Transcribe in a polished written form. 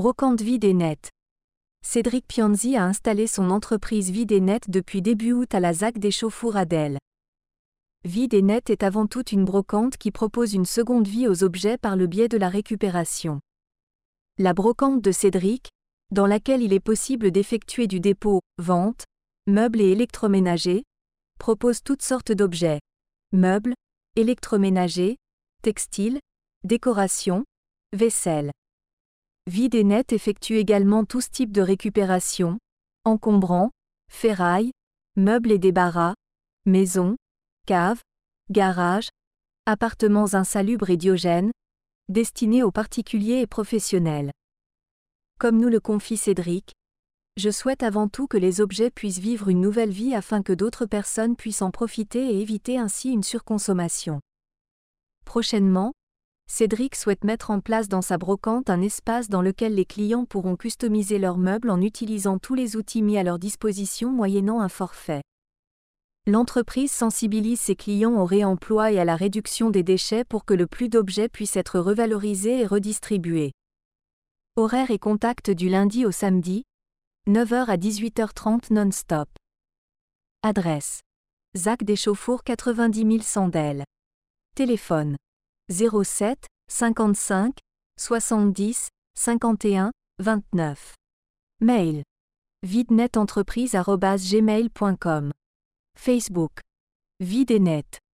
Brocante Vide et Net. Cédric Pianzi a installé son entreprise Vide et Net depuis début août à la ZAC des Chauffours à Delle. Vide et Net est avant tout une brocante qui propose une seconde vie aux objets par le biais de la récupération. La brocante de Cédric, dans laquelle il est possible d'effectuer du dépôt, vente, meubles et électroménagers, propose toutes sortes d'objets, meubles, électroménagers, textiles, décorations, vaisselle. Vide et Net effectue également tous types de récupération, encombrants, ferrailles, meubles et débarras, maisons, caves, garages, appartements insalubres et diogènes, destinés aux particuliers et professionnels. Comme nous le confie Cédric, je souhaite avant tout que les objets puissent vivre une nouvelle vie afin que d'autres personnes puissent en profiter et éviter ainsi une surconsommation. Prochainement, Cédric souhaite mettre en place dans sa brocante un espace dans lequel les clients pourront customiser leurs meubles en utilisant tous les outils mis à leur disposition moyennant un forfait. L'entreprise sensibilise ses clients au réemploi et à la réduction des déchets pour que le plus d'objets puissent être revalorisés et redistribués. Horaires et contact du lundi au samedi, 9h à 18h30 non-stop. Adresse: ZAC des Chauffours 90 000 Sandelles. Téléphone: 07 55 70 51 29. Mail: videnetentreprise@gmail.com. Facebook: Vide et Net.